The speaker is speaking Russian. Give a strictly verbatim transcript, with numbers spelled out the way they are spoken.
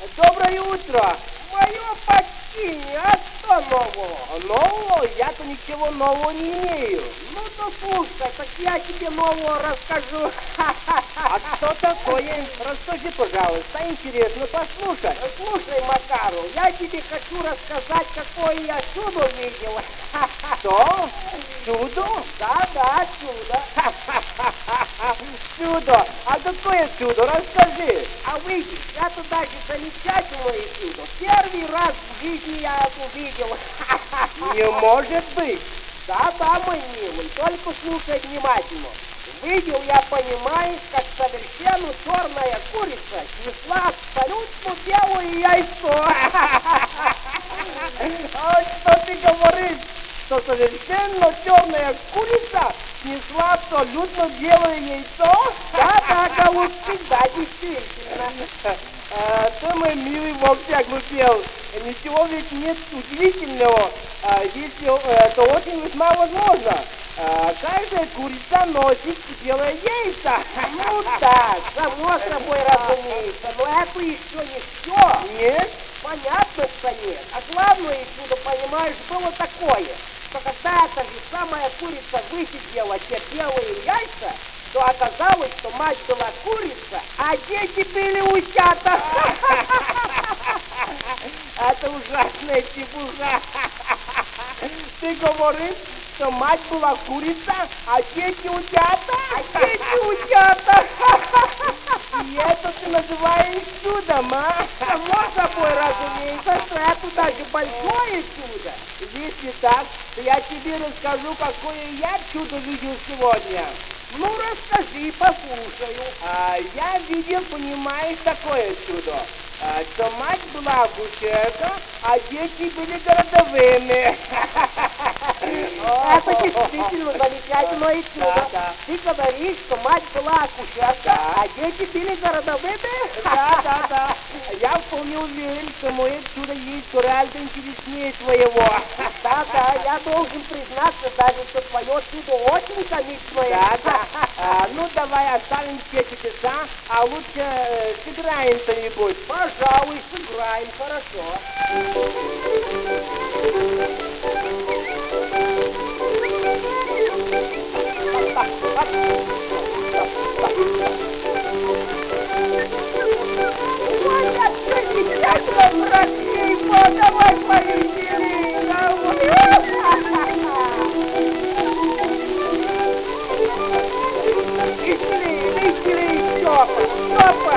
Доброе утро! Мое почтение, а что нового? Нового? Я-то ничего нового не имею. Ну, то слушай, так я тебе нового расскажу. А что такое? Расскажи, пожалуйста, интересно послушать. Слушай, Макару, я тебе хочу рассказать, какое я чудо видел. Что? Чудо? Да, да, чудо. Чудо? А какое чудо? Расскажи. А видишь, это даже замечательное чудо. Первый раз в жизни я это увидел. Не может быть. Да, да, мой милый, только слушай внимательно. Видел я, понимаешь, как совершенно черная курица снесла абсолютно белое яйцо. А что ты говоришь? Что совершенно черная курица снесла абсолютно белое яйцо? Да, да, голубчик, да, действительно. А, ты, мой милый, вовсе оглупел. Ничего ведь нет удивительного, а, если это очень весьма возможно. А, каждая курица носит белое яйцо. Ну да, само собой разумеется, но это еще не все. Нет? Понятно, что нет. А главное чудо, понимаешь, было такое, что когда эта же самая курица высидела те белые яйца, то оказалось, что мать была курица, а дети были утята. Это ужасная чепуха. Ты говоришь, что мать была курица, а дети утята? А дети утята. И это ты называешь чудом, а? Само собой разумеется, что это даже большое чудо. Если так, то я тебе расскажу, какое я чудо видел сегодня. Ну, расскажи, послушаю. А, я видел, понимаешь, такое чудо. А, что мать была акушерка, а дети были городовыми. Это действительно замечательное чудо. Да, да. Ты говоришь, что мать была акушерка, Да. а дети были городовыми? Да, да, да. Я вполне уверен, что мое чудо есть гораздо интереснее твоего. Да, да, я должен признаться даже, что твое чудо очень комичное. Да, да. А, ну, давай оставим все чудеса, а лучше э, сыграем что-нибудь. Пожалуй, сыграем, хорошо. Ой, это замечательно, братья, давай повеселимся. Веселей, веселей, Степа, Степа.